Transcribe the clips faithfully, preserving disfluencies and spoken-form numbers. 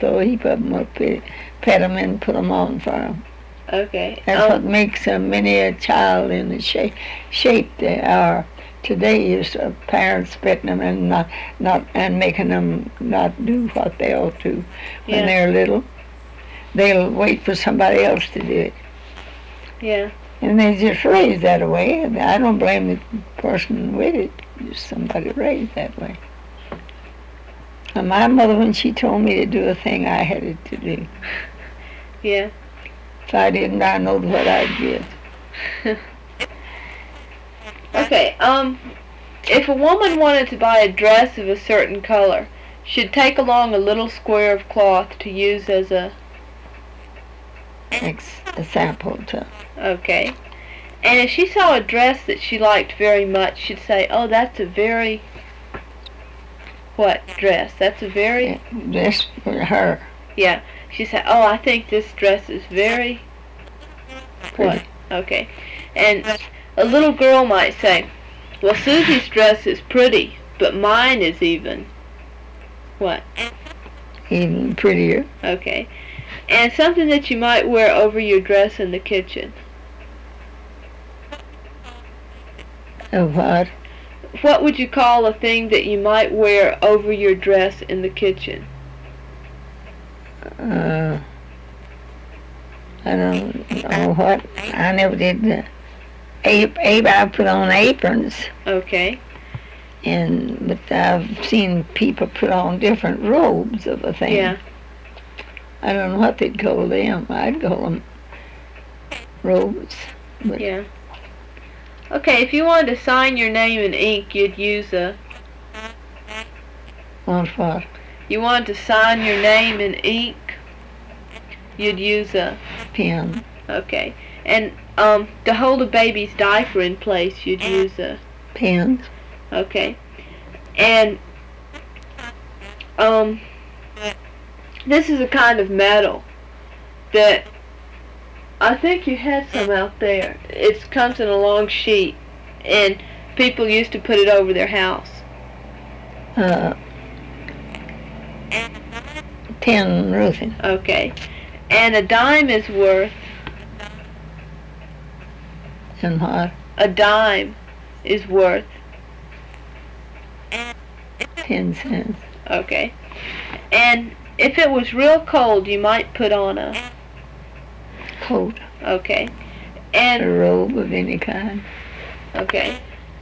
throw a heap of them up, pet them, and put them on for them. Okay. That's um, what makes a many a child in the shape, shape they are. Today is uh, parents petting them and not, not and making them not do what they ought to when Yeah. they're little. They'll wait for somebody else to do it. Yeah. And they just raised that way. I don't blame the person with it. Just somebody raised that way. And my mother, when she told me to do a thing, I had it to do. Yeah. If I didn't, I know what I'd get. Okay, um, if a woman wanted to buy a dress of a certain color, she'd take along a little square of cloth to use as a... Ex- a sample to... Okay. And if she saw a dress that she liked very much, she'd say, oh, that's a very... What dress? That's a very... Yeah, dress for her. Yeah. She said, oh, I think this dress is very... Pretty. What? Okay. And a little girl might say, well, Susie's dress is pretty, but mine is even... What? Even prettier. Okay. And something that you might wear over your dress in the kitchen. Of what? What would you call a thing that you might wear over your dress in the kitchen? Uh, I don't know what. I never did the ap- ap- I put on aprons, Okay. and but I've seen people put on different robes of a thing. Yeah. I don't know what they'd call them. I'd call them robes. But Yeah. Okay, if you wanted to sign your name in ink, you'd use a... on what? You wanted to sign your name in ink, you'd use a... Pen. Okay. And um, to hold a baby's diaper in place, you'd use a... Pens. Okay. And um, this is a kind of metal that I think you had some out there. It comes in a long sheet, and people used to put it over their house. Uh, tin roofing. Okay. And a dime is worth... And what? A dime is worth... Ten cents. Okay. And if it was real cold, you might put on a... Coat. Okay. A And... robe of any kind. Okay.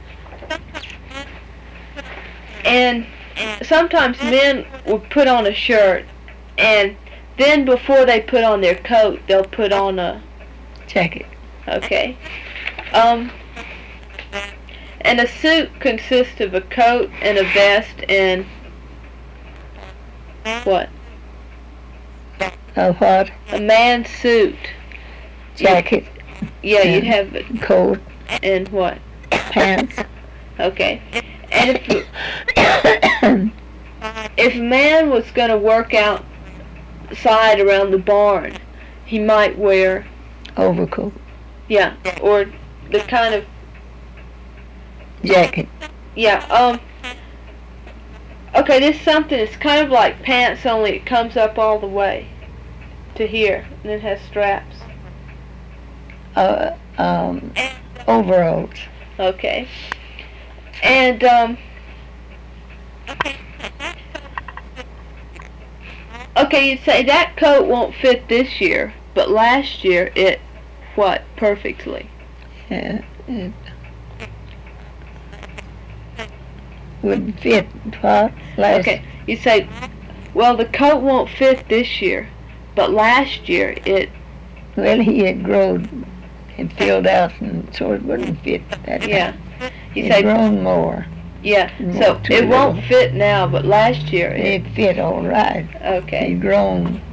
And sometimes men would put on a shirt, and then before they put on their coat, they'll put on a... Jacket. Okay. Um... And a suit consists of a coat and a vest and... What? A what? A man's suit. Jacket. Yeah, you'd and have it. Coat. And what? Pants. Okay. And if if a man was going to work outside around the barn, he might wear... Overcoat. Yeah, or the kind of... Jacket. Yeah, um... Okay, this is something that's kind of like pants, only it comes up all the way to here, and it has straps. Uh, um, overalls. Okay. And, um... Okay, you'd say that coat won't fit this year, but last year it, what, perfectly. Yeah, it would fit what? Last Okay, you say, well, the coat won't fit this year, but last year it... Well, he had grown and filled out, and so it wouldn't fit that Yeah. time. You He'd say, grown more. yeah, more so too it won't little. fit now, but last year it... It fit all right. Okay. He'd grown